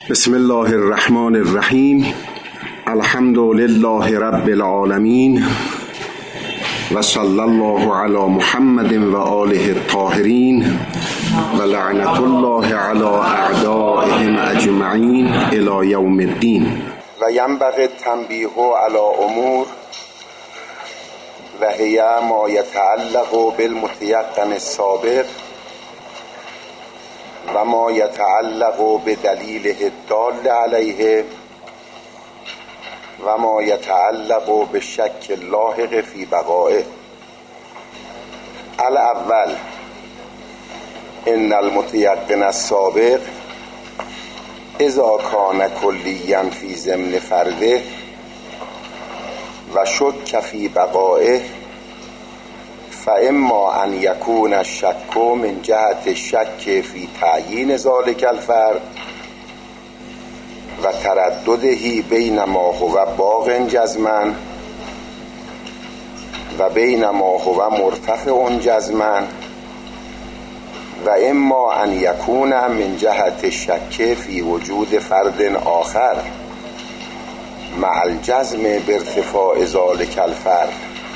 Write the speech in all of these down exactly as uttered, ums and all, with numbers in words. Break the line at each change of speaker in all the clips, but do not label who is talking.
بسم الله الرحمن الرحیم. الحمد لله رب العالمین و صلی الله علی محمد و آله الطاهرین و لعنت الله علی اعدائهم اجمعین الی یوم الدین. و ینبغی التنبیه علی امور و هی ما یتعلق بالمتیقن السابق و ما یتعلق بدلیله الدال علیه و ما یتعلق بالشک اللاحق فی بقائه. الاول ان المتیقن السابق اذا کان کلیا فی ضمن فرده و شک فی بقائه فاما ان یکون الشک من جهت الشک فی تعیین ذلک الفرد و تردده بین ما هو باق جزما و بین ما هو مرتفع جزما و اما ان یکون من جهت الشک فی وجود فرد آخر مع الجزم بارتفاع ذلک الفرد.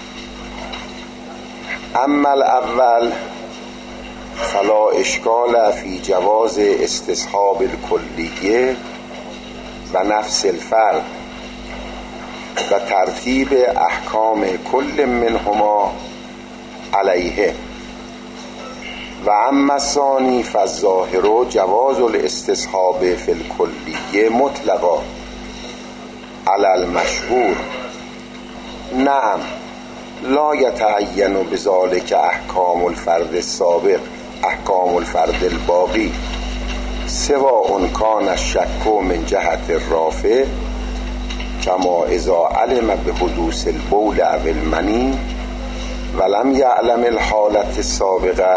اما الاول فلا اشکال فی جواز استصحاب الکلیه و نفس الفرد و ترتیب احکام کل منهما علیه. و اما الثانی فالظاهر جواز الاستصحاب فی الکلیه مطلقا علی المشهور. نعم لا یتعین بذلک احکام الفرد السابق احکام الفرد الباقی سواء کان الشک من جهت الرافع کما اذا علم بحدوث البول او المنی ولم یعلم الحالة السابقه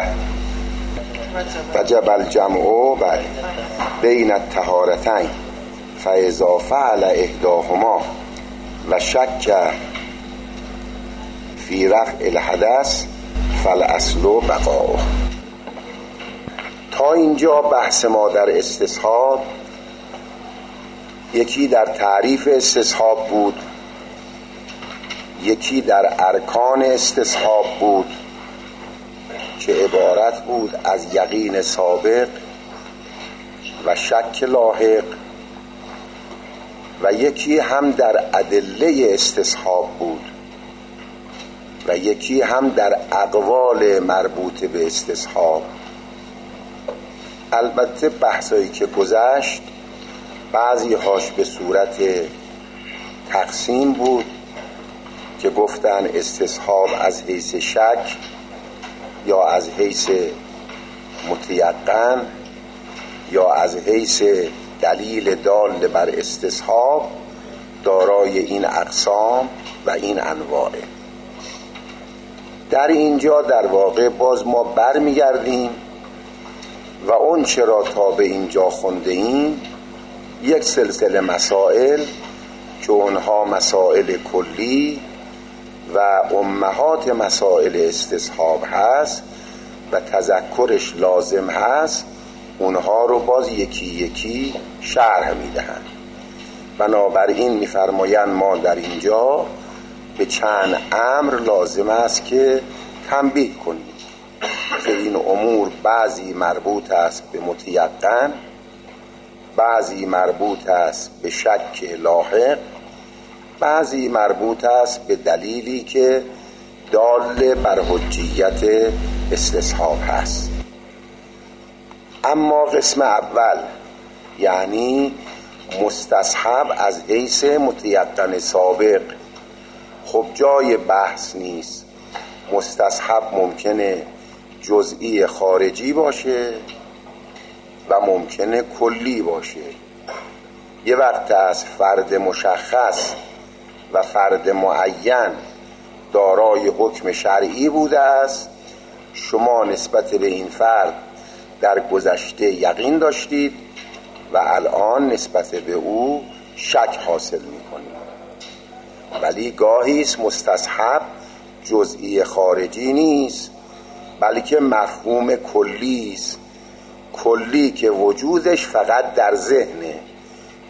وجب الجمع بین الطهارتین فاذا فعل احداهما و شک فی رفع الحدث فالاصل بقاؤه. تا اینجا بحث ما در استصحاب یکی در تعریف استصحاب بود، یکی در ارکان استصحاب بود که عبارت بود از یقین سابق و شک لاحق، و یکی هم در ادله استصحاب بود و یکی هم در اقوال مربوط به استصحاب. البته بحثایی که گذشت بعضی هاش به صورت تقسیم بود که گفتن استصحاب از حیث شک یا از حیث متیقن یا از حیث دلیل دال بر استصحاب دارای این اقسام و این انواعه. در اینجا در واقع باز ما برمیگردیم و اون چرا تا به اینجا خونده ایم یک سلسله مسائل که اونها مسائل کلی و امهات مسائل استصحاب هست و تذکرش لازم هست، اونها رو باز یکی یکی شرح میدهند. بنابراین میفرمایند ما در اینجا به چند امر لازم است که تنبیه کنیم که این امور بعضی مربوط است به متیقن، بعضی مربوط است به شک لاحق، بعضی مربوط است به دلیلی که دال بر حجیت استصحاب هست. اما قسم اول یعنی مستصحب از حیث متیقن سابق، خب جای بحث نیست. مستصحب ممکنه جزئی خارجی باشه و ممکنه کلی باشه. یه وقت از فرد مشخص و فرد معین دارای حکم شرعی بوده است، شما نسبت به این فرد در گذشته یقین داشتید و الان نسبت به او شک حاصل می‌کنید. ولی گاهی است مستصحب جزئی خارجی نیست بلکه مفهوم کلی است، کلی که وجودش فقط در ذهنه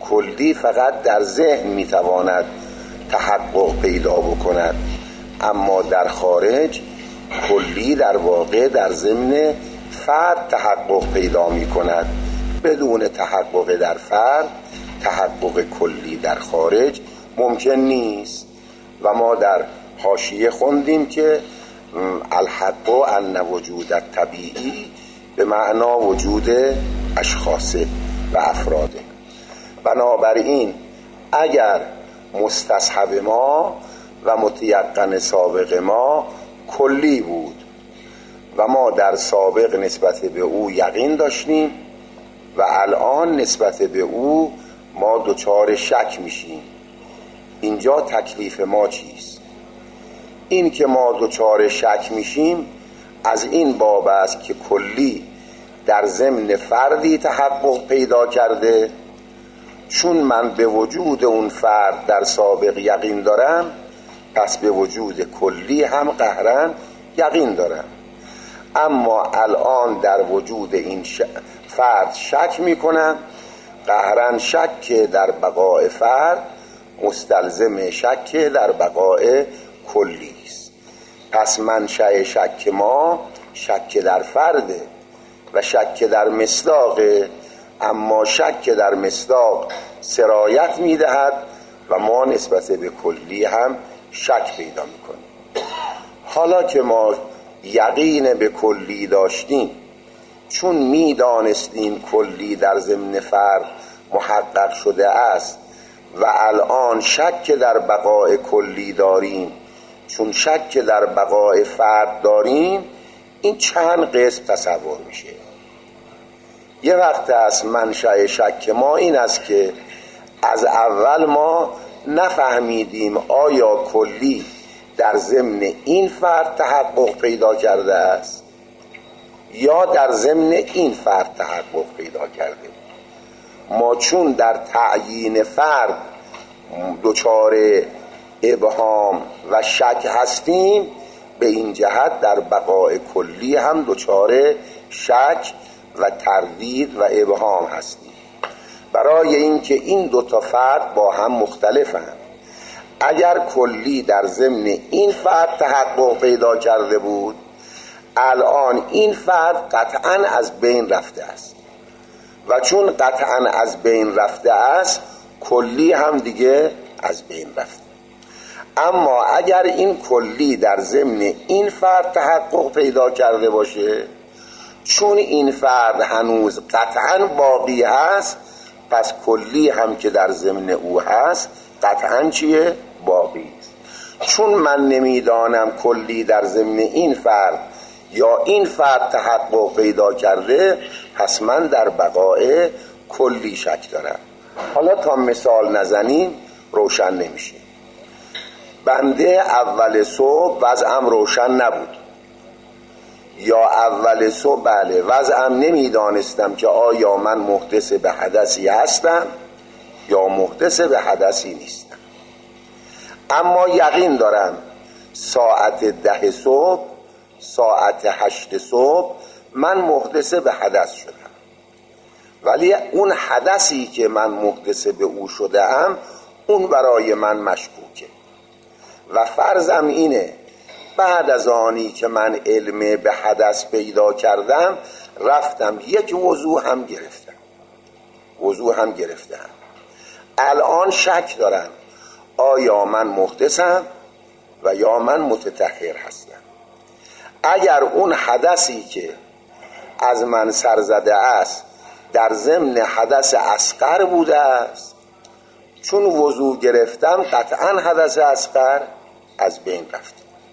کلی فقط در ذهن میتواند تحقق پیدا بکند، اما در خارج کلی در واقع در ضمن فرد تحقق پیدا می کند. بدون تحقق در فرد تحقق کلی در خارج ممکن نیست. و ما در حاشیه خوندیم که الحق ان وجود الطبیعی به معنا وجود اشخاص و افراده. بنابراین اگر مستصحب ما و متیقن سابق ما کلی بود و ما در سابق نسبت به او یقین داشتیم و الان نسبت به او ما دچار شک میشیم، اینجا تکلیف ما چیست؟ این که ما دچار شک میشیم از این باب است که کلی در ضمن فردی تحقق پیدا کرده. چون من به وجود اون فرد در سابق یقین دارم، پس به وجود کلی هم قهرن یقین دارم. اما الان در وجود این ش... فرد شک میکنم، قهرن شک در بقای فرد مستلزم شک در بقای کلی است. پس منشأ شک ما شک در فرده و شک در مصداقه، اما شک در مصداق سرایت میدهد و ما نسبت به کلی هم شک پیدا میکنیم. حالا که ما یقین به کلی داشتیم، چون میدانستیم کلی در ضمن فرد محقق شده است و الان شک در بقای کلی داریم، چون شک در بقای فرد داریم، این چند قسم تصور میشه. یه وقت است منشأ شک ما این است که از اول ما نفهمیدیم آیا کلی در ضمن این فرد تحقق پیدا کرده است یا در ضمن این فرد تحقق پیدا کرده. ما چون در تعیین فرد دچار ابهام و شک هستیم، به این جهت در بقای کلی هم دچار شک و تردید و ابهام هستیم. برای اینکه این دو تا فرد با هم مختلفند، اگر کلی در ضمن این فرد تحقق پیدا کرده بود، الان این فرد قطعاً از بین رفته است و چون قطعاً از بین رفته است، کلی هم دیگه از بین رفته. اما اگر این کلی در ضمن این فرد تحقق پیدا کرده باشه، چون این فرد هنوز قطعاً باقی هست، پس کلی هم که در ضمن او هست قطعاً چیه؟ باقی است. چون من نمیدانم کلی در ضمن این فرد یا این فرد تحقق پیدا کرده، پس من در بقای کلی شک دارم. حالا تا مثال نزنیم روشن نمیشه. بنده اول صبح وضعم روشن نبود، یا اول صبح بله وضعم نمیدانستم که آیا من محدث به حدثی هستم یا محدث به حدثی نیستم، اما یقین دارم ساعت ده صبح ساعت هشت صبح من محدث به حدث شدم. ولی اون حدثی که من محدث به او شده ام، اون برای من مشکوکه و فرضم اینه بعد از آنی که من علم به حدث پیدا کردم، رفتم یک وضو هم گرفتم وضو هم گرفتم الان شک دارم آیا من محدثم و یا من متطهر هستم. اگر اون حدثی که از من سر زده است در ضمن حدث اصغر بوده است، چون وضو گرفتم قطعا حدث اصغر از بین رفت.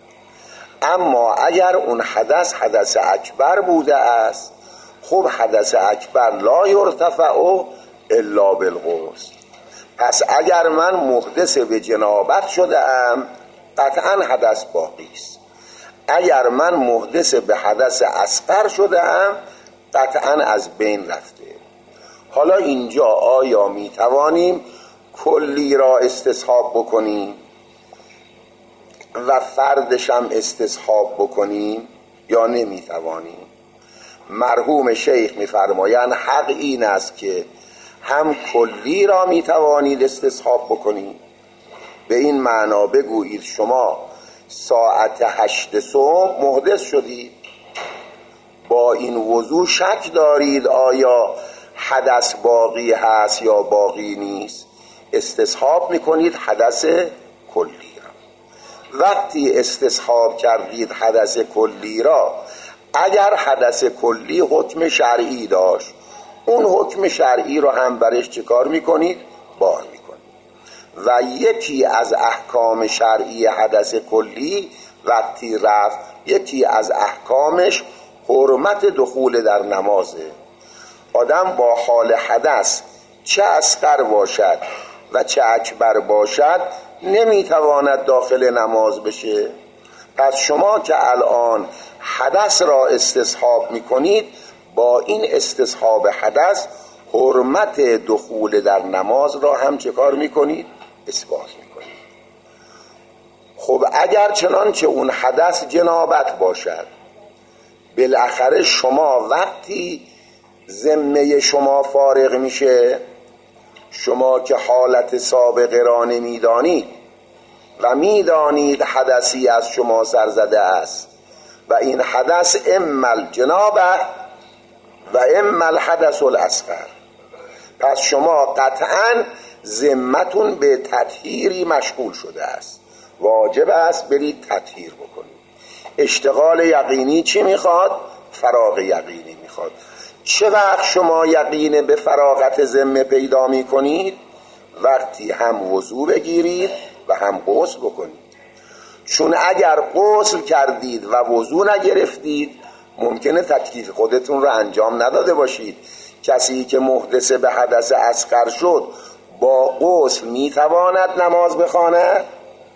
اما اگر اون حدث حدث اکبر بوده است، خب حدث اکبر لا یرتفع الا بالغسل. پس اگر من محدث به جنابت شده ام، قطعا حدث باقی است. اگر من محدث به حدث اصغر شده ام، قطعا از بین رفته. حالا اینجا آیا می توانیم کلی را استصحاب بکنیم و فردش هم استصحاب بکنیم یا نمی توانیم؟ مرحوم شیخ می فرمایند حق این است که هم کلی را می توانید استصحاب بکنید. به این معنا بگویید شما ساعت هشت صبح محدث شدید، با این وضوع شک دارید آیا حدث باقی هست یا باقی نیست، استصحاب میکنید حدث کلی را. وقتی استصحاب کردید حدث کلی را، اگر حدث کلی حکم شرعی داشت، اون حکم شرعی را هم برش چه کار میکنید؟ بار میکنید. و یکی از احکام شرعی حدث کلی وقتی رفت، یکی از احکامش حرمت دخول در نمازه. آدم با حال حدث چه اصغر باشد و چه اکبر باشد نمیتواند داخل نماز بشه. پس شما که الان حدث را استصحاب میکنید، با این استصحاب حدث حرمت دخول در نماز را هم چه کار میکنید؟ اثبات میکنید. خب اگر چنانچه اون حدث جنابت باشد، بالاخره شما وقتی ذمه شما فارغ میشه، شما که حالت سابقه را نمیدانید و میدانید حدثی از شما سرزده است و این حدث اما الجنابه و اما الحدث الاصغر، پس شما قطعا ذمتون به تطهیری مشغول شده است، واجب است برید تطهیر بکنید. اشتغال یقینی چی میخواد؟ فراغ یقینی میخواد. چه وقت شما یقین به فراغت ذمه پیدا میکنید؟ وقتی هم وضو بگیرید و هم غسل بکنید. چون اگر غسل کردید و وضو نگرفتید، ممکنه تکلیف خودتون رو انجام نداده باشید. کسی که محدث به حدث اصغر شد با غسل میتواند نماز بخواند؟ نه.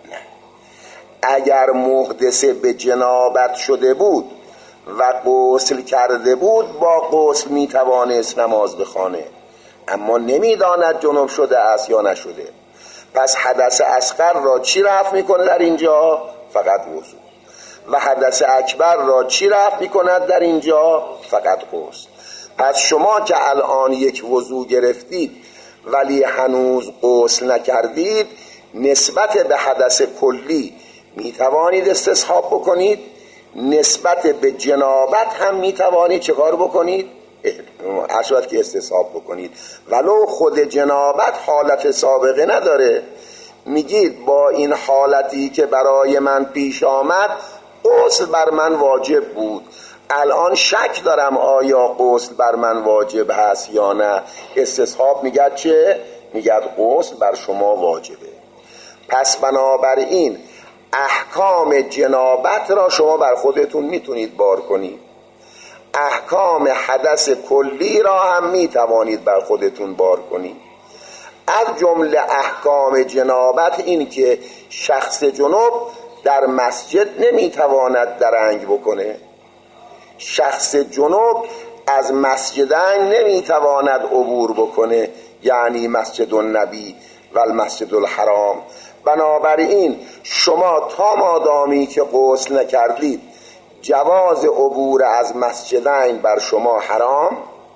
اگر محدث به جنابت شده بود و غسل کرده بود، با غسل میتوانست نماز بخوانه، اما نمیداند جنب شده است یا نشده. پس حدث اصغر را چی رفع میکنه در اینجا؟ فقط وضو. و حدث اکبر را چی رفع میکند در اینجا؟ فقط غسل. پس شما که الان یک وضو گرفتید ولی هنوز غسل نکردید، نسبت به حدث کلی میتوانید استصحاب بکنید، نسبت به جنابت هم میتوانید چه کار بکنید؟ اشوات که استصحاب بکنید، ولو خود جنابت حالت سابقه نداره. میگید با این حالتی که برای من پیش آمد غسل بر من واجب بود، الان شک دارم آیا غسل بر من واجب هست یا نه. استصحاب میگد چه؟ میگد غسل بر شما واجبه. پس بنابراین احکام جنابت را شما بر خودتون میتونید بار کنید، احکام حدث کلی را هم میتوانید بر خودتون بار کنید. از جمله احکام جنابت این که شخص جنوب در مسجد نمیتواند درنگ بکنه، شخص جنوب از مسجدین نمیتواند عبور بکنه، یعنی مسجد النبی و المسجد الحرام. بنابراین شما تا مادامی که غسل نکردید، جواز عبور از مسجدین بر شما حرام،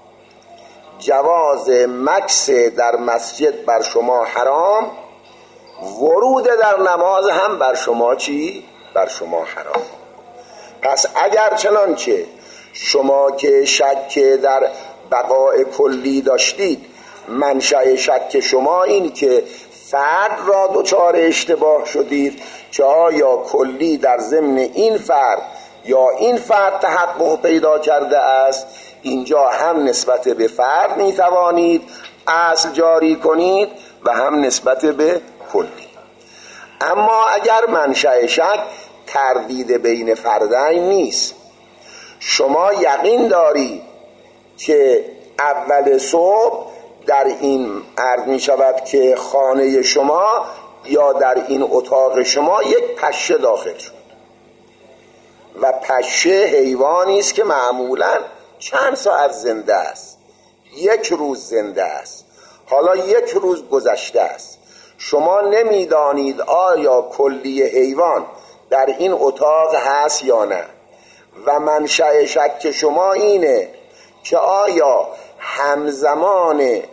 جواز مکث در مسجد بر شما حرام، ورود در نماز هم بر شما چی؟ بر شما حرام. پس اگر چنانچه شما که شک در بقای کلی داشتید، منشأ شک شما این که فرد را دچار اشتباه شدید که آیا کلی در ضمن این فرد یا این فرد تحقق پیدا کرده است، اینجا هم نسبت به فرد میتوانید اصل جاری کنید و هم نسبت به کلی. اما اگر منشأ شک تردید بین فردین نیست، شما یقین دارید که اول صبح در این عرض می شود که خانه شما یا در این اتاق شما یک پشه داخل شد و پشه حیوانی است که معمولا چند ساعت زنده است، یک روز زنده است، حالا یک روز گذشته است. شما نمیدانید آیا کلی حیوان در این اتاق هست یا نه، و منشأ شک شما اینه که آیا همزمان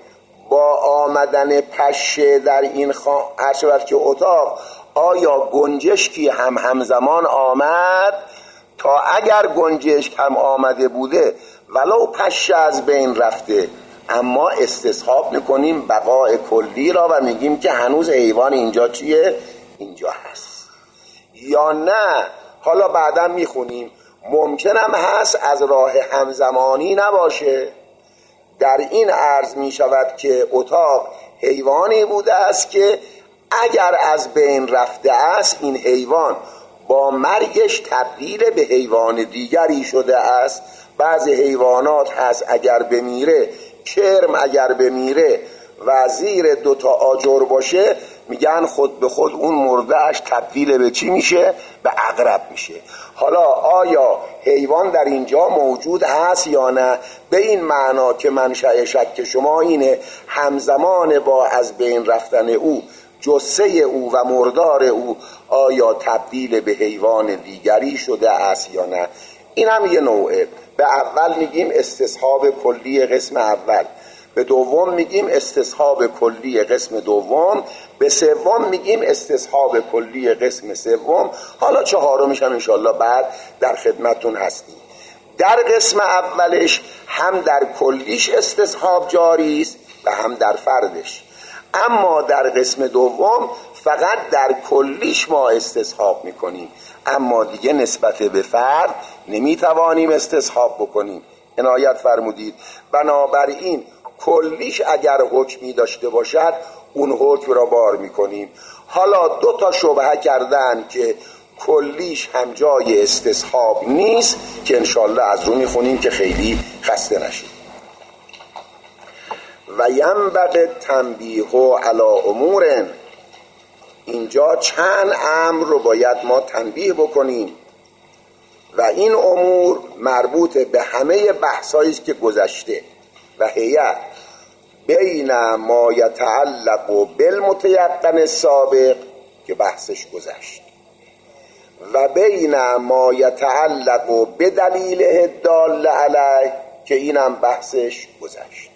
با آمدن پشه در این خانه هر شود که اتاق آیا گنجشکی هم همزمان آمد، تا اگر گنجشک هم آمده بوده ولو پشه از بین رفته، اما استصحاب میکنیم بقای کلی را و میگیم که هنوز حیوان اینجا چیه؟ اینجا هست. یا نه حالا بعدا میخونیم ممکنم هست از راه همزمانی نباشه. در این عرض میشود که اتاق حیوانی بوده است که اگر از بین رفته است این حیوان با مرگش تبدیل به حیوان دیگری شده است. بعضی حیوانات هست اگر بمیره، کرم اگر بمیره و زیر دوتا آجر باشه، میگن خود به خود اون مردهش تبدیل به چی میشه؟ به عقرب میشه. حالا آیا حیوان در اینجا موجود هست یا نه؟ به این معنا که منشأ شک شما اینه همزمان با از بین رفتن او جثه او و مردار او آیا تبدیل به حیوان دیگری شده است یا نه. این هم یه نوعه. به اول میگیم استصحاب کلی قسم اول، به دوم میگیم استصحاب کلی قسم دوم، به سوم میگیم استصحاب کلی قسم سوم. حالا چهارمش هم انشالله بعد در خدمتون هستیم. در قسم اولش هم در کلیش استصحاب جاری است و هم در فردش، اما در قسم دوم فقط در کلیش ما استصحاب میکنیم، اما دیگه نسبت به فرد نمیتوانیم استصحاب بکنیم. عنایت فرمودید. بنابراین کلیش اگر حکمی داشته باشد اون حکم را بار میکنیم. حالا دو تا شبهه کردن که کلیش هم جای استصحاب نیست که انشالله از رو میخونیم که خیلی خسته نشید. و ینبغی تنبیه علی امور، اینجا چند امر رو باید ما تنبیه بکنیم و این امور مربوط به همه بحثایی است که گذشته و هیئت بین ما یتعلق بالمتیقن السابق که بحثش گذشت و بین ما یتعلق بدلیل الدال علیه که اینم بحثش گذشت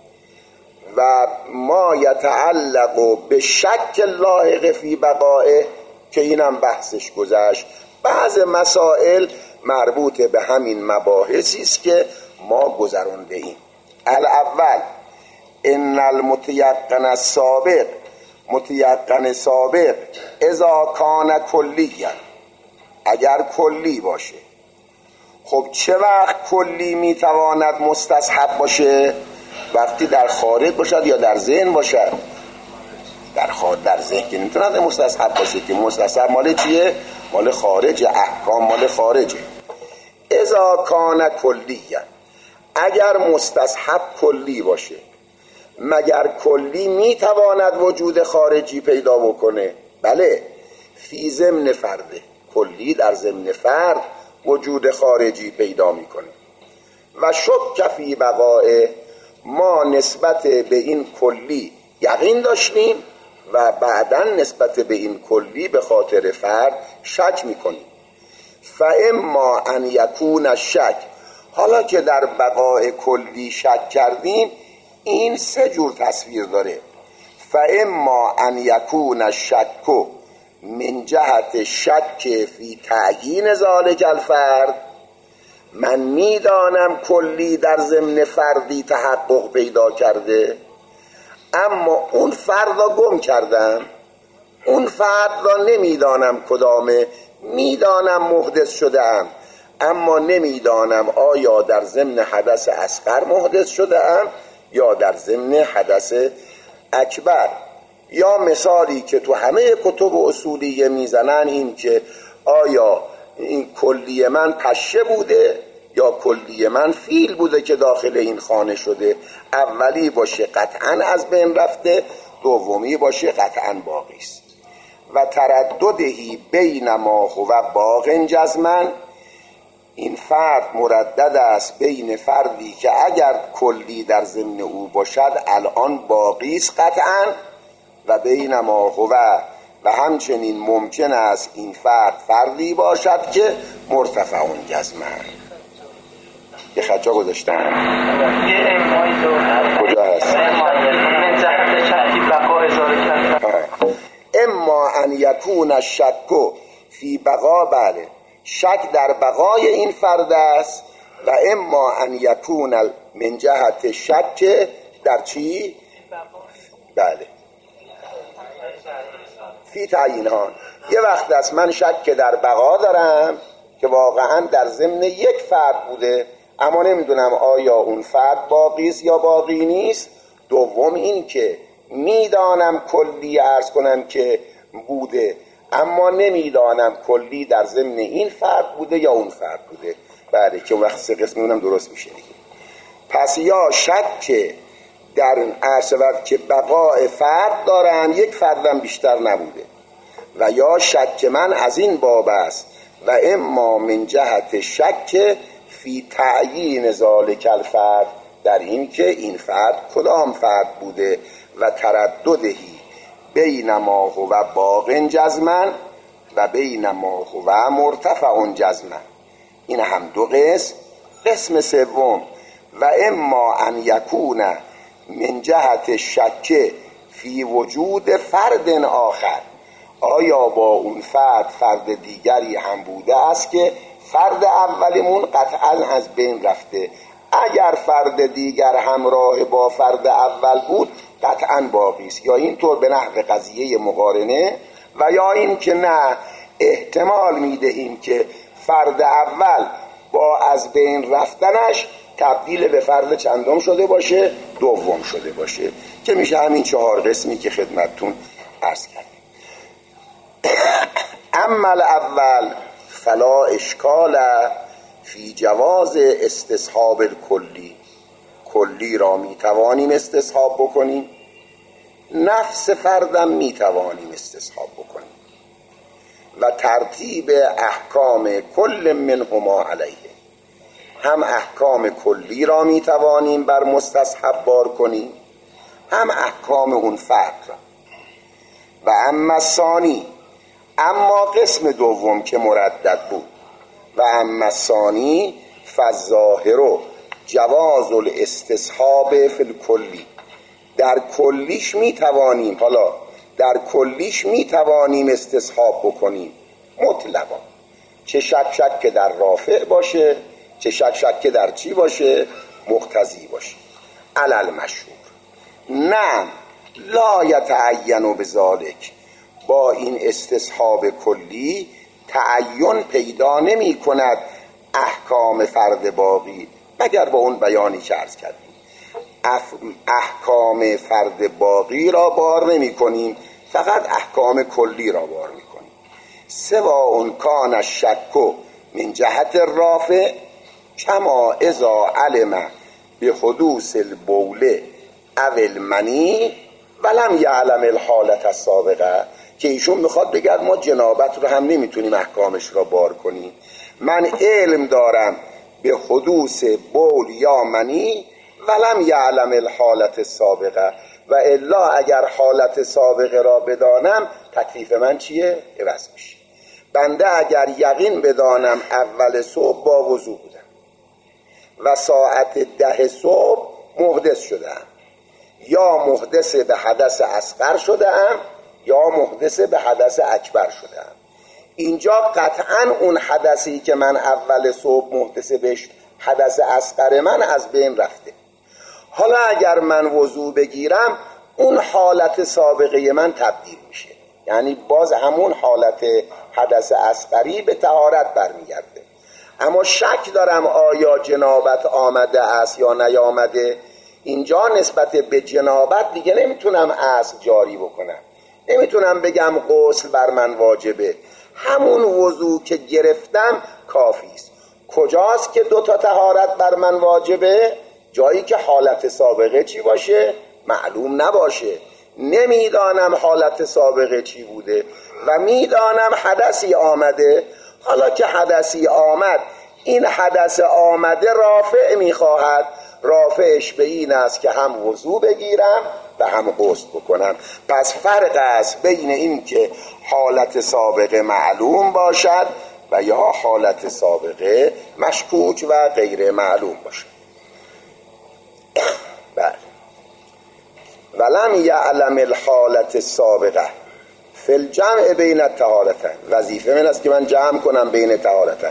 و ما یتعلق به شک لاحق فی بقائه که اینم بحثش گذشت. بعض مسائل مربوط به همین مباحثی است که ما گذرانده ایم. الاول ان المتیقن السابق، متیقن سابق اذا کان کلیا، اگر کلی باشه. خب چه وقت کلی میتواند مستصحب باشه؟ وقتی در خارج باشد یا در ذهن باشد. در خارج در ذهن که نمیتواند مستصحب باشه که مستصحب مال چیه؟ مال خارج، احکام مال خارجه. اذا کان کلیا، اگر مستصحب کلی باشه، مگر کلی میتواند وجود خارجی پیدا بکنه؟ بله، فی ضمن فرده، کلی در ضمن فرد وجود خارجی پیدا میکنه. و شک فی بقائه، ما نسبت به این کلی یقین داشتیم و بعداً نسبت به این کلی به خاطر فرد شک میکنیم. فاما ان یکون الشک، حالا که در بقای کلی شک کردیم این سه جور تصویر داره. فاما ان یکون الشک من جهت شک فی تعیین ذالک الفرد، من میدانم کلی در ضمن فردی تحقق پیدا کرده اما اون فرد را گم کردم، اون فرد را نمیدانم کدامه، میدانم محدث شده ام اما نمیدانم آیا در ضمن حدث اصغر محدث شده ام یا در ضمن حدث اکبر. یا مثالی که تو همه کتب اصولیه میزنن این که آیا این کلی من پشه بوده یا کلی من فیل بوده که داخل این خانه شده. اولی باشه قطعا از بین رفته، دومی باشه قطعا باقی است. و ترددهی بین ما هو باق جزمن، این فرد مردد است بین فردی که اگر کلی در ضمن او باشد الان باقی است قطعا، و بین ما هو، و همچنین ممکن است این فرد فردی باشد که مرتفع جزمن. یه خطا گذاشتم کجا هست؟ اما ان یکون الشک فی بقا، بله شک در بقای این فرد است، و اما ان یکون من جهت شک در چی؟ بله فی تعیینها. یه وقت است من شک در بقا دارم که واقعا در ضمن یک فرد بوده، اما نمیدونم آیا اون فرد باقی است یا باقی نیست. دوم این که میدانم کلی عرض کنم که بوده، اما نمیدانم کلی در ضمن این فرد بوده یا اون فرد بوده. بله که وقت سه قسم اونم درست میشه دیگه. پس یا شک در عرض وقت که بقای فرد دارم، یک فردم بیشتر نبوده، و یا شک من از این باب است و اما من جهت شک فی تعیین ذالک الفرد، در این که این فرد کدام فرد بوده، و ترددهی بین ما هو باق جزما و بین ما هو مرتفع جزما. این هم دو قسم. قسم سوم و اما ان یکون من جهت شک فی وجود فرد آخر، آیا با اون فرد فرد دیگری هم بوده است که فرد اولیمون قطعا از بین رفته، اگر فرد دیگر همراه با فرد اول بود قطعا باقی است. یا اینطور به نحو قضیه مقارنه، و یا این که نه احتمال میدهیم که فرد اول با از بین رفتنش تبدیل به فرد چندم شده باشه، دوم شده باشه، که میشه همین چهار قسمی که خدمتتون عرض کردم. اما الاول فلا اشکال فی جواز استصحاب الکلی، کلی را میتوانیم استصحاب بکنیم، نفس فردم میتوانیم استصحاب بکنیم، و ترتیب احکام کل منهما علیه، هم احکام کلی را میتوانیم بر مستصحب بار کنیم، هم احکام اون فرد را. و اما ثانی، اما قسم دوم که مردد بود، و اما ثانی فالظاهر جواز الاستصحاب فی الکلی، در کلیش میتوانیم، حالا در کلیش میتوانیم استصحاب بکنیم مطلقا، چه شک شک که در رافع باشه، چه شک شک که در چی باشه، مقتضی باشه. علل مشهور نه لا یتعین بذالک، با این استصحاب کلی تعین پیدا نمی کند احکام فرد باقی، مگر با اون بیانی که عرض کردیم. احکام فرد باقی را بار نمی کنیم، فقط احکام کلی را بار می کنیم. سوا اون کان الشک من جهت الرافع کما اذا علم به حدوث البول او المنی ولم یعلم الحالت السابقه، که ایشون میخواد بگه ما جنابت رو هم نمیتونیم احکامش را بار کنیم. من علم دارم به حدوث بول یا منی ولم یعلم الحالت السابقه، و الا اگر حالت سابقه را بدانم تکلیف من چیه؟ عوض میشه. بنده اگر یقین بدانم اول صبح با وضو بودم و ساعت ده صبح محدث شدم، یا محدث به حدث اصغر شدم یا محدث به حدث اکبر شدم، اینجا قطعا اون حدثی که من اول صبح محدث بهش حدث اصغر من از بین رفته. حالا اگر من وضو بگیرم اون حالت سابقه من تبدیل میشه، یعنی باز همون حالت حدث اصغری به طهارت برمیگرده. اما شک دارم آیا جنابت آمده است یا نیامده، اینجا نسبت به جنابت دیگه نمیتونم اصل جاری بکنم، نمیتونم بگم غسل بر من واجبه، همون وضو که گرفتم کافی است. کجاست که دوتا طهارت بر من واجبه؟ جایی که حالت سابقه چی باشه معلوم نباشه. نمیدانم حالت سابقه چی بوده و میدانم حدثی آمده. حالا که حدثی آمد، این حدث آمده رافع میخواهد، رافعش به این است که هم وضو بگیرم و هم غسل بکنم. پس فرق است بین این که حالت سابقه معلوم باشد و یا حالت سابقه مشکوک و غیر معلوم باشد. بله. ولم یعلم الحالت السابقه، فی الجمع بین الطهارتین، وظیفه من است که من جمع کنم بین طهارتین.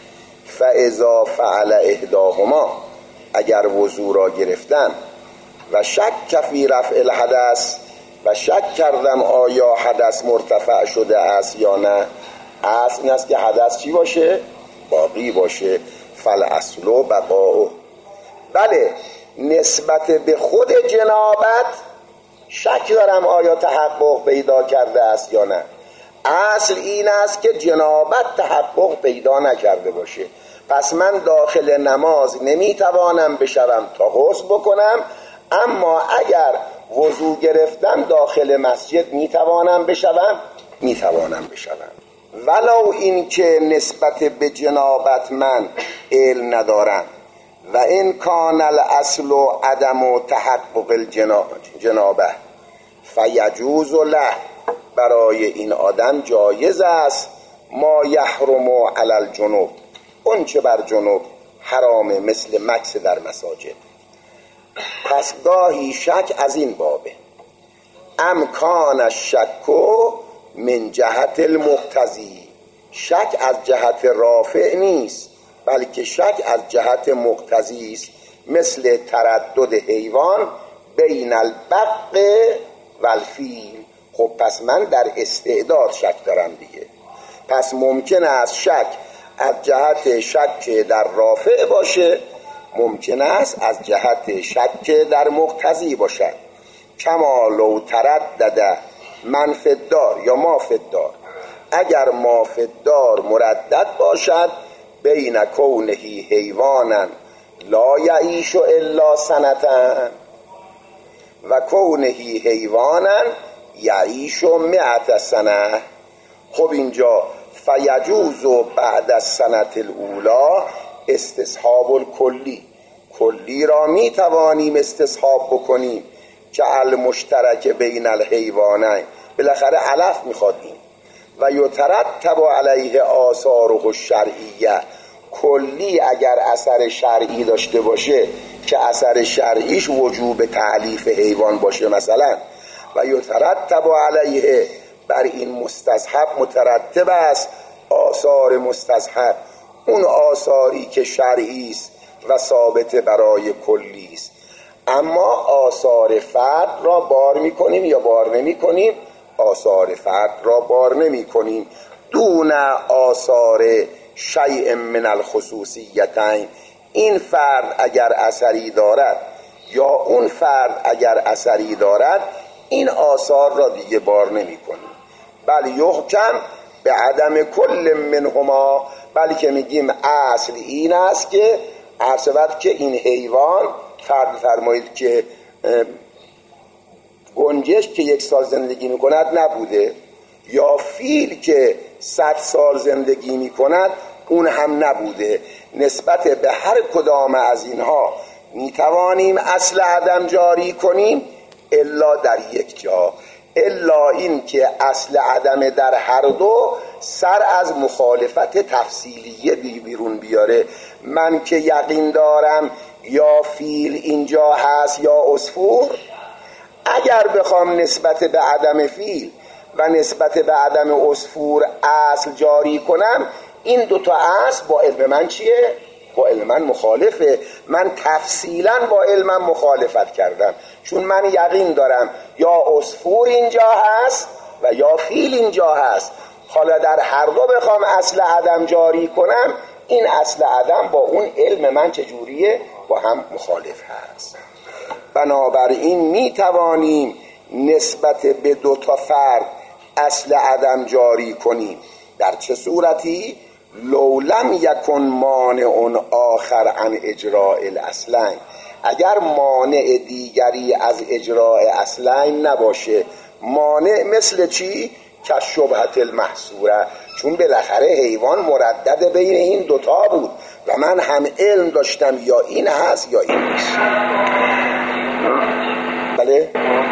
فاذا فعل احداهما، اگر وضو را گرفتم، و شک فی رفع الحدث، و شک کردم آیا حدث مرتفع شده است یا نه. اصل این است که حدث چی باشه؟ باقی باشه. فالاصل بقاؤه. بله، نسبت به خود جنابت شک دارم آیا تحقق پیدا کرده است یا نه. اصل این است که جنابت تحقق پیدا نکرده باشه، پس من داخل نماز نمیتوانم بشوم تا غسل بکنم، اما اگر وضو گرفتم داخل مسجد میتوانم بشوم میتوانم بشوم ولو این که نسبت به جنابت من علم ندارم. و این کان الاصل و عدم و تحقق الجنابه فیجوز له، برای این آدم جایز است ما یحرم علی الجنوب، اون چه بر جنوب حرامه، مثل مکث در مساجد. پس گاهی شک از این بابه. امکان الشک من جهت المقتضی، شک از جهت رافع نیست بلکه شک از جهت مقتضی است، مثل تردد حیوان بین البق و الفیل. خب پس من در استعداد شک دارم دیگه، پس ممکن است شک از جهت شک در رافع باشه، ممکن است از جهت شک در مقتضی باشد. کما لو تردد من فی الدار یا ما فی الدار، اگر ما فی الدار مردد باشد بین کونه حیوانا لا یعیش الا سنتن و کونه حیوانا یعیش مئت سنه. خب اینجا فیجوز بعد از سنت الاولا استصحاب الکلی، کلی را می توانیم استصحاب بکنیم که المشترک بین الحیوانین، بالاخره علف میخواد این. و یترتب علیه آثاره الشرعیه، کلی اگر اثر شرعی داشته باشه که اثر شرعیش وجوب تعلیف حیوان باشه مثلا، و یترتب علیه، بر این مستصحب مترتب است آثار مستصحب، اون آثاری که شرعی است و ثابت برای کلی است. اما آثار فرد را بار میکنیم یا بار نمی کنیم؟ آثار فرد را بار نمی کنیم. دون آثار شیء من الخصوصیتین، این فرد اگر اثری دارد یا اون فرد اگر اثری دارد این آثار را دیگه بار نمی کنیم. بل یحکم به عدم کل منهما، بلکه میگیم اصل این است که عرض که این حیوان، فرض فرمایید که گنجش که یک سال زندگی میکند نبوده، یا فیل که صد سال زندگی میکند اون هم نبوده، نسبت به هر کدام از اینها میتوانیم اصل عدم جاری کنیم الا در یک جا، الا این که اصل عدم در هر دو سر از مخالفت تفصیلیه بیرون بیاره. من که یقین دارم یا فیل اینجا هست یا عصفور، اگر بخوام نسبت به عدم فیل و نسبت به عدم عصفور اصل جاری کنم، این دوتا اصل با علم من چیه؟ با علم من مخالفه. من تفصیلا با علمم مخالفت کردم، چون من یقین دارم یا عصفور اینجا هست و یا فیل اینجا هست. حالا در هر دو بخوام اصل عدم جاری کنم، این اصل عدم با اون علم من چجوریه؟ با هم مخالف هست. بنابراین می توانیم نسبت به دو تا فرد اصل عدم جاری کنیم. در چه صورتی؟ لو لم یکن مانع آخر عن اجراء الاصلین، اگر مانع دیگری از اجراء اصلین نباشه. مانع مثل چی؟ که شبهت المحصوره، چون بالاخره حیوان مردد بین این دوتا بود و من هم علم داشتم یا این هست یا این نیست. بله؟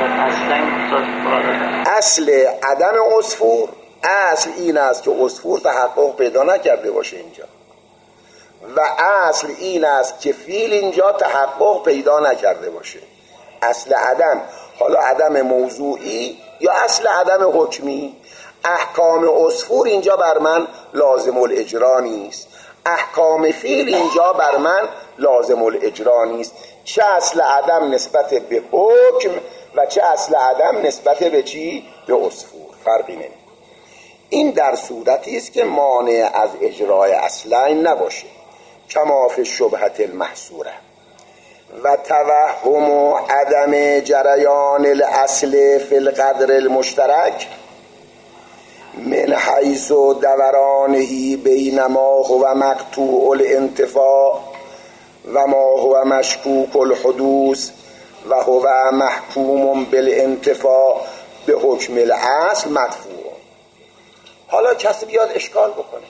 اصل عدم عصفور، اصل این است که عصفور تحقق پیدا نکرده باشه اینجا، و اصل این است که فیل اینجا تحقق پیدا نکرده باشه. اصل عدم، حالا عدم موضوعی یا اصل عدم حکمی. احکام عصفور اینجا بر من لازم الاجرا نیست، احکام فیل اینجا بر من لازم الاجرا نیست. چه اصل عدم نسبت به حکم و چه اصل عدم نسبت به چی؟ به عصفور. فرقی نمیکنه. این در صورتی است که مانع از اجرای اصلین نباشه، کما فی شبهة المحصوره. و توهم و عدم جریان الاصل فی القدر المشترک من حیث دورانه بین ما هو مقطوع الانتفاع و ما هو مشکوک الحدوث و هو محکوم بالانتفاع به حکم الاصل مدفوع. حالا کسی بیاد اشکال بکنه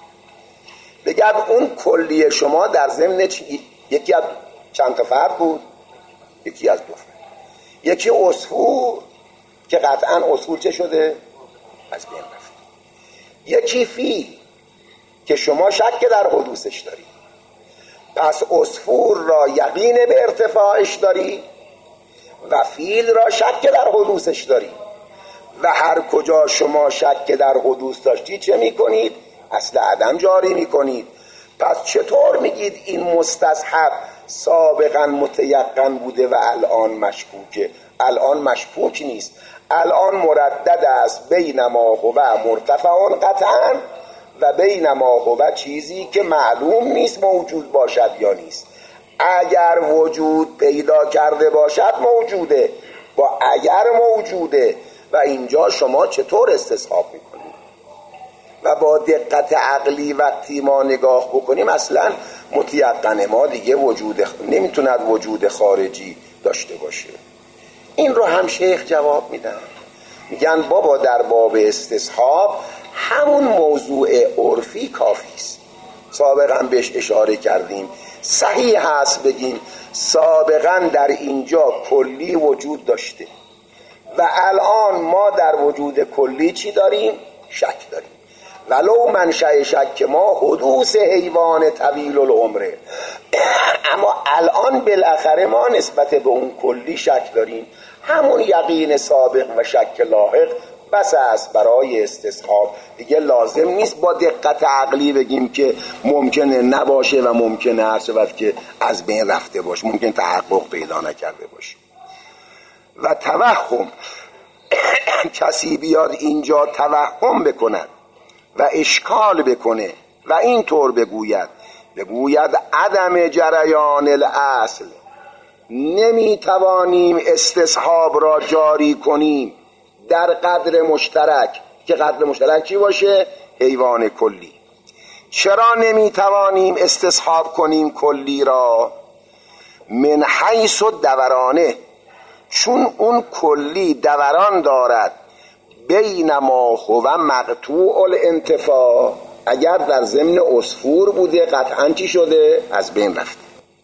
بگه اون کلی شما در ضمن یکی از چند تا فرد بود، یکی از دو فرد، یکی عصفور که قطعا عصفور چه شده؟ از بین رفت. یکی فیل که شما شک در حدوثش داری، پس عصفور را یقین به ارتفاعش داری و فیل را شک در حدوثش داری و هر کجا شما شک در حدوث داشتی چه میکنید؟ اصل عدم جاری میکنید. پس چطور میگید این مستصحب سابقا متیقن بوده و الان مشکوکه؟ الان مشکوک نیست، الان مردد است بین ما هو مرتفع قطعا و بین ما هو چیزی که معلوم نیست موجود باشد یا نیست. اگر وجود پیدا کرده باشد موجوده، با اگر موجوده. و اینجا شما چطور استصحاب میکنید؟ و با دقت عقلی وقتی ما نگاه بکنیم اصلا متیقن ما دیگه وجود نمیتوند وجود خارجی داشته باشه. این رو هم شیخ جواب میدن، میگن بابا در باب استصحاب همون موضوع عرفی کافی است. سابقا بهش اشاره کردیم. صحیح هست بگیم سابقا در اینجا کلی وجود داشته و الان ما در وجود کلی چی داریم؟ شک داریم. ولو منشأ شک ما حدوث حیوان طویل العمره، اما الان بالاخره ما نسبت به اون کلی شک داریم. همون یقین سابق و شک لاحق بس است برای استصحاب. دیگه لازم نیست با دقت عقلی بگیم که ممکنه نباشه و ممکنه هر شود که از بین رفته باشه، ممکن تحقق پیدا نکرده باشه. و توهم کسی بیاد اینجا توهم بکند و اشکال بکنه و اینطور بگوید بگوید عدم جریان الاصل، نمیتوانیم استصحاب را جاری کنیم در قدر مشترک، که قدر مشترک چی باشه؟ حیوان کلی. چرا نمیتوانیم استصحاب کنیم کلی را؟ من حیث دورانه، چون اون کلی دوران دارد بین ما هو مقطوع الانتفاع. اگر در ضمن عصفور بوده قطعا چی شده؟ از بین رفته.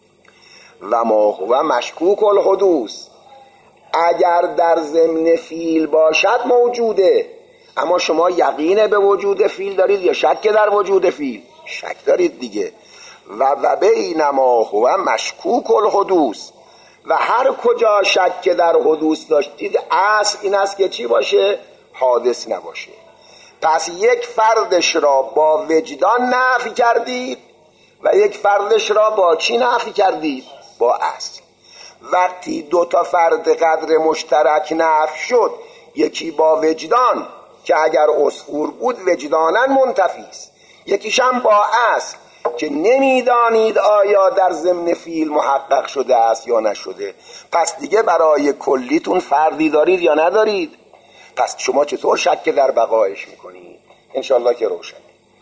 و ما هو مشکوک الحدوث، اگر در ضمن فیل باشد موجوده. اما شما یقین به وجود فیل دارید یا شک در وجود فیل؟ شک دارید دیگه. و و بین ما هو مشکوک الحدوث، و هر کجا شک در حدوث داشتید اصل این است که چی باشه؟ حادث نباشه. پس یک فردش را با وجدان نفی کردید و یک فردش را با چی نفی کردید؟ با اصل. وقتی دو تا فرد قدر مشترک نفی شد، یکی با وجدان که اگر عصفور بود وجداناً منتفی است، یکیشم با اصل که نمیدانید آیا در ضمن فیل محقق شده است یا نشده. پس دیگه برای کلیتون فردی دارید یا ندارید؟ پس شما چطور شک در بقایش میکنید؟ انشالله که روشن.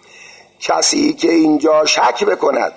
کسی که اینجا شک بکند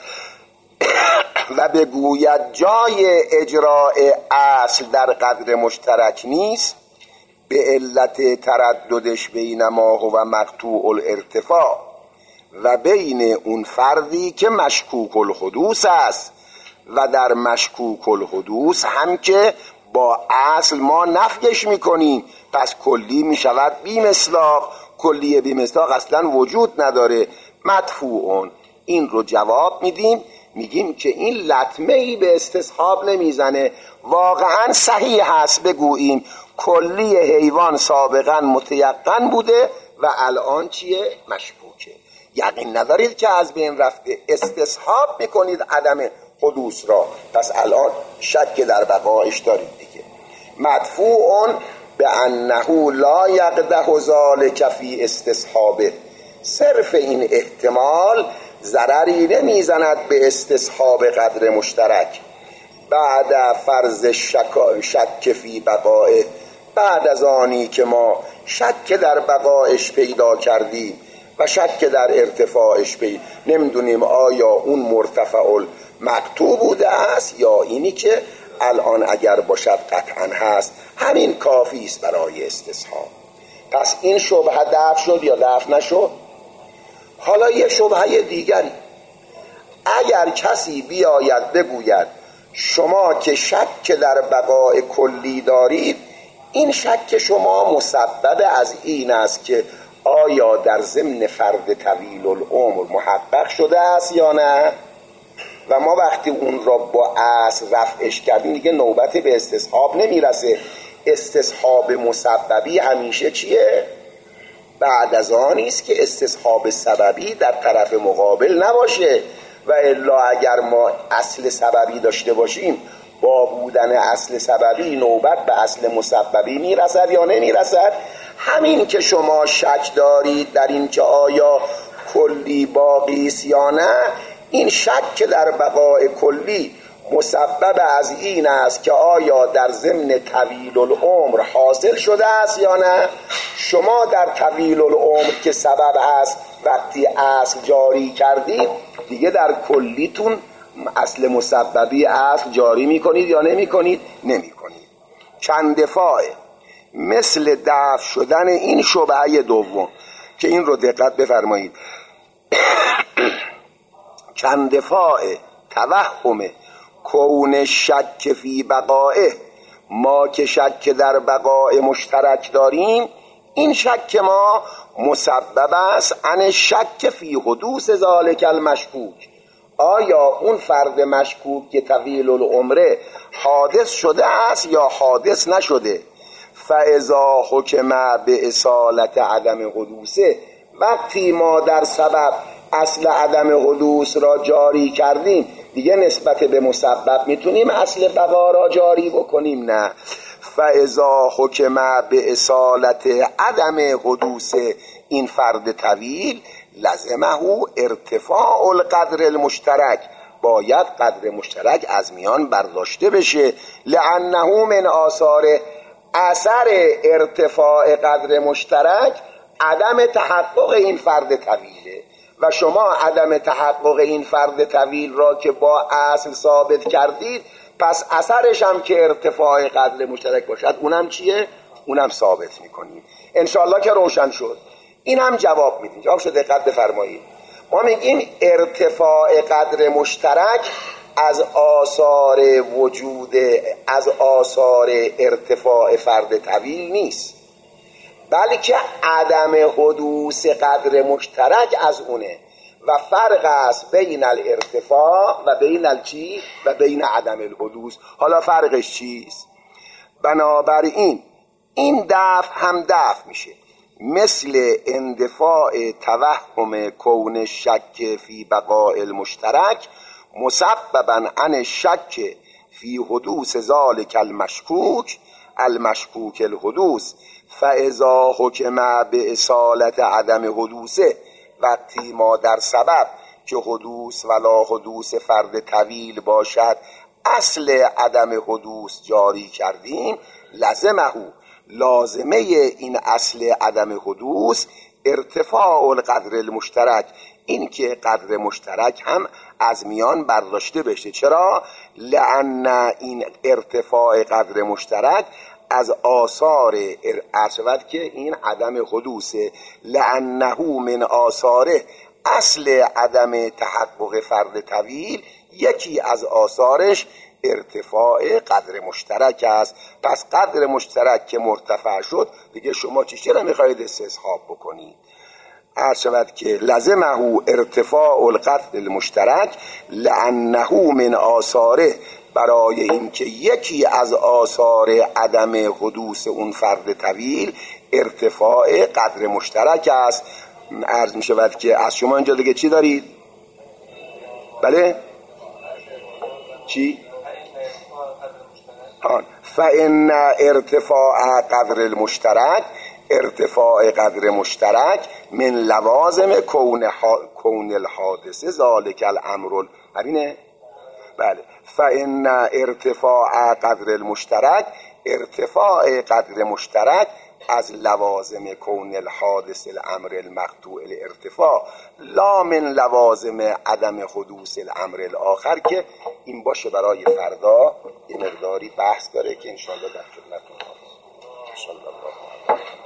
و بگوید جای اجراء اصل در قدر مشترک نیست به علت ترددش بین ما هو مقطوع الارتفاع و بین اون فردی که مشکوک الحدوث است، و در مشکوک الحدوث هم که با اصل ما نفیش میکنیم، پس کلی میشود بی مصداق. کلی بی مصداق اصلا وجود نداره، مدفوعون. این رو جواب میدیم، میگیم که این لطمه ای به استصحاب نمیزنه. واقعا صحیح هست بگوییم کلی حیوان سابقا متیقن بوده و الان چیه؟ مشکوکه. یقین ندارید که از بین رفته، استصحاب میکنید عدم حدوث را، پس الان شک در بقایش دارید دیگه. مدفوع به انه لا یقدح ذلک فی استصحابه، صرف این احتمال ضرری نمیزند به استصحاب قدر مشترک. بعد فرض شک, شک فی بقائه، بعد از آنی که ما شک در بقایش پیدا کردیم و شک در ارتفاعش پیدا، نمیدونیم آیا اون مرتفع مقطوع بوده است یا اینی که الان اگر باشد قطعا هست، همین کافی است برای استصحاب. پس این شبهه دفع شد یا دفع نشد؟ حالا یه شبهه دیگری، اگر کسی بیاید بگوید شما که شک در بقای کلی دارید، این شک شما مسبب از این است که آیا در ضمن فرد طویل العمر محقق شده است یا نه، و ما وقتی اون را با اصل رفعش کردیم دیگه نوبت به استصحاب نمیرسه. استصحاب مسببی همیشه چیه؟ بعد از آنی است که استصحاب سببی در طرف مقابل نباشه، و الا اگر ما اصل سببی داشته باشیم با بودن اصل سببی نوبت به اصل مسببی میرسد یا نمیرسد. همین که شما شک دارید در این که آیا کلی باقی است یا نه، این شک در بقای کلی مسبب از این است که آیا در ضمن طویل العمر حاصل شده است یا نه. شما در طویل العمر که سبب است وقتی اصل جاری کردید دیگه در کلیتون اصل مسببی اصل جاری میکنید یا نمیکنید؟ نمیکنید. چند دفاعه مثل دفع شدن این شبهه دوم که این رو دقت بفرمایید. چند دفاع توهم کون شک فی بقائه، ما که شک در بقای مشترک داریم، این شک ما مسبب است ان شک فی حدوث ذالک المشکوک، آیا اون فرد مشکوک که طویل العمره حادث شده است یا حادث نشده. فاذا حکم به اصالت عدم حدوثه، وقتی ما در سبب اصل عدم حدوث را جاری کردیم دیگه نسبت به مسبب میتونیم اصل بقا را جاری بکنیم؟ نه. فاذا حکم به اصالت عدم حدوث این فرد طویل لزمه ارتفاع القدر المشترک، باید قدر مشترک از میان برداشته بشه. لانه من آثار، اثر ارتفاع قدر مشترک عدم تحقق این فرد طویله، و شما عدم تحقق این فرد طویل را که با اصل ثابت کردید، پس اثرش هم که ارتفاع قدر مشترک باشد اونم چیه؟ اونم ثابت میکنید. انشالله که روشن شد. این هم جواب میدیم. جواب شد، دقت بفرمایید. ما میگیم ارتفاع قدر مشترک از آثار وجود، از آثار ارتفاع فرد طویل نیست، بلکه عدم حدوث قدر مشترک از اونه، و فرق است بین الارتفاع و بین الچی و بین عدم الحدوث. حالا فرقش چیست؟ بنابراین این دفع هم دفع میشه، مثل اندفاع توهم کون شک فی بقاء المشترک مسببا عن الشک فی حدوث ذالک المشکوک المشکوک الحدوث. فاذا حکم به اصالت عدم حدوثه، وقتی ما در سبب که حدوث ولا حدوث فرد طویل باشد اصل عدم حدوث جاری کردیم، لازمه لازمه این اصل عدم حدوث ارتفاع القدر المشترک، این که قدر مشترک هم از میان برداشته بشه. چرا؟ لأن این ارتفاع قدر مشترک از آثار ارشود که این عدم حدوثه. لأنه من آثاره، اصل عدم تحقق فرد طویل یکی از آثارش ارتفاع قدر مشترک است. پس قدر مشترک که مرتفع شد دیگه شما چی چرا میخواید استصحاب بکنید؟ ارشود که لزمه ارتفاع القدر المشترک لأنه من آثاره، برای اینکه یکی از آثار عدم حدوث اون فرد طویل ارتفاع قدر مشترک است. عرض می شود که از شما اینجا دیگه چی دارید؟ بله؟ چی؟ آن فإن ارتفاع قدر المشترک، ارتفاع قدر مشترک من لوازم کون, کون الحادثه ذالک الامر. همینه؟ بله. فإن ارتفاع قدر المشترک، ارتفاع قدر مشترک از لوازم کون الحادث الامر المقطوع الارتفاع لا من لوازم عدم حدوث الامر الاخر، که این باشه برای فردا. یه مقداری بحث داره که انشاءالله در خدمتتون هستم. انشاءالله.